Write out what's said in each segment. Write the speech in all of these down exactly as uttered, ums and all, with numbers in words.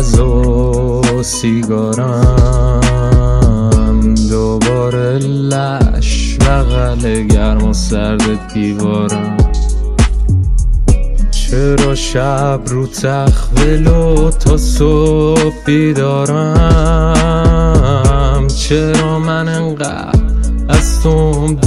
کاغذ و سیگارم، دوباره لش بغل گرم و سرد دیوارم. چرا شب رو تخویل و تا صبح بیدارم؟ چرا من انقدر از توم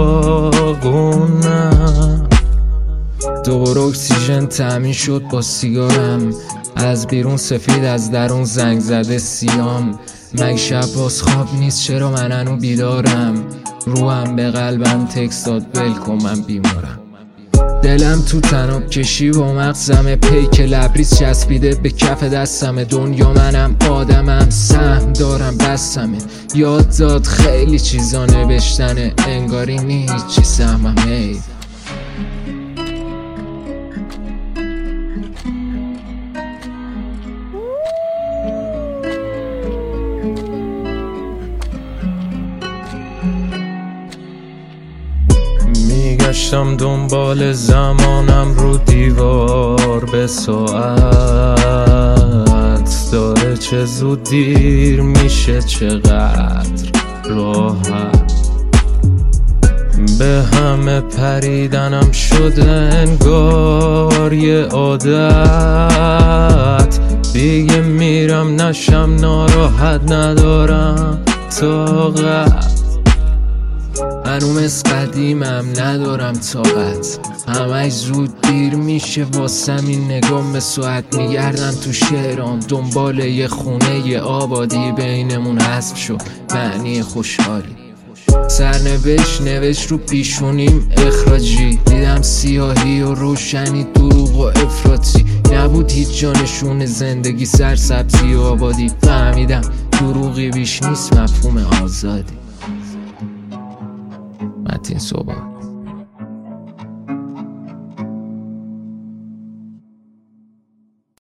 داغونم؟ دوباره اکسیژن تامین شد با سیگارم، از بیرون سفید از درون زنگ زده سیام. مگه شب باز خواب نیست؟ چرا من هنو بیدارم؟ روحم به قلبم تکست داد ول کن من بیمارم. دلم تو تناب کشی و مغزم پیک لبریز چسبیده به کف دستم. دنیا منم آدمم سهم دارم بستمه. یاد داد خیلی چیزا نوشتنه، انگاری نیست چی سهمم. ای میگشتم دنبال زمانم رو دیوار به ساعت، داره چه زود دیر میشه چقدر راحت. به همه پریدنم شده انگار یه عادت. دیگه میرم نشم ناراحت، ندارم طاقت. هنو مثل قدیمم ندارم طاقت، همش زود دیر میشه واسم. این نگام به ساعت میگردم تو شهرام، دنبال یه خونه یه آبادی بینمون حذف شد معنی خوشحالی. سرنوشت نوشت رو پیشونیم اخراجی، دیدم سیاهی و روشنی دروغ و افراطی. نبود هیچ جانشون زندگی سرسبزی و آبادی. فهمیدم دروغی بیش نیست مفهوم آزادی. متین صبح